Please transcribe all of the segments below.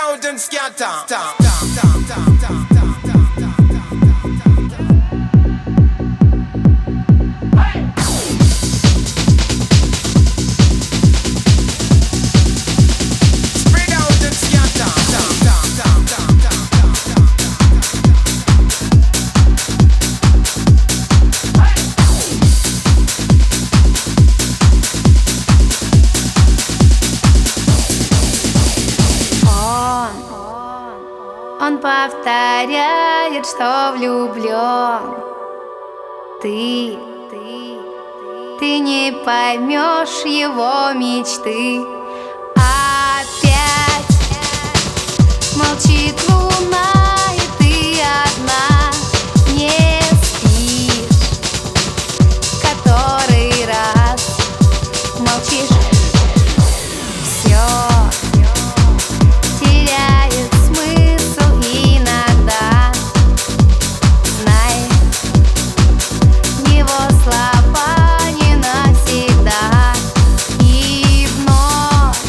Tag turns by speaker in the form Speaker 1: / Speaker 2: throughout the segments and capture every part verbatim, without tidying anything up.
Speaker 1: out and scatter.
Speaker 2: Он повторяет, что влюблен. Ты, ты, ты не поймешь его мечты. Опять молчит луна, и ты одна не спишь. Который раз молчишь. Все теряет смысл иногда. Знай, его слова не навсегда. И вновь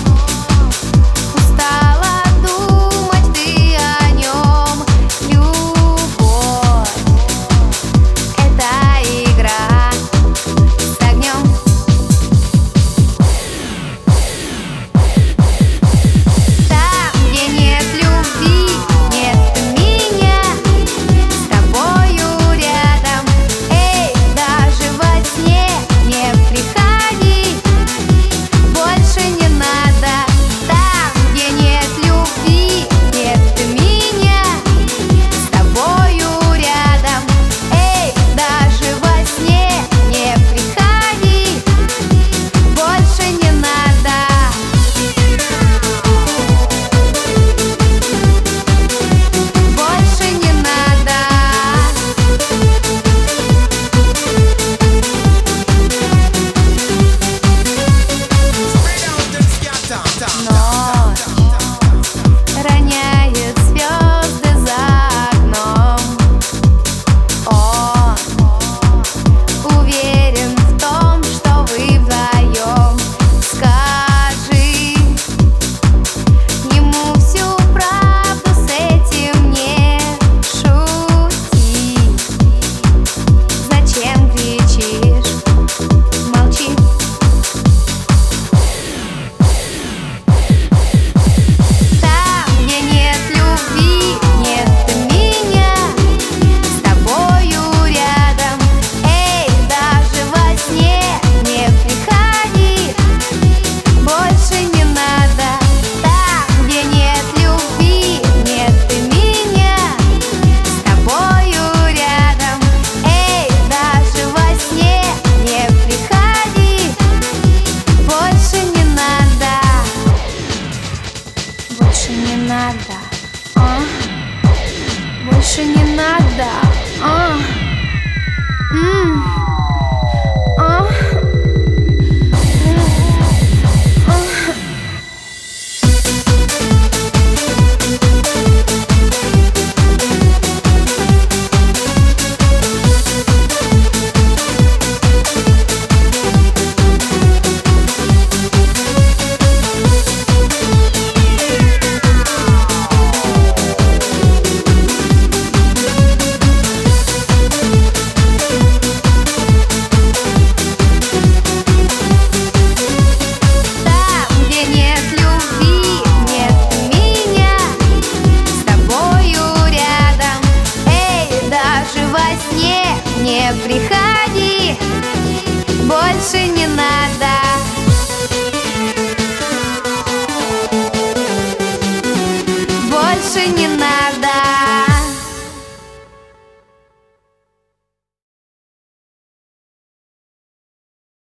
Speaker 2: устала думать ты о нем. Любовь — это игра с огнем. Больше не надо, а? Больше не надо, а? М-м. А? Не приходи, больше не надо.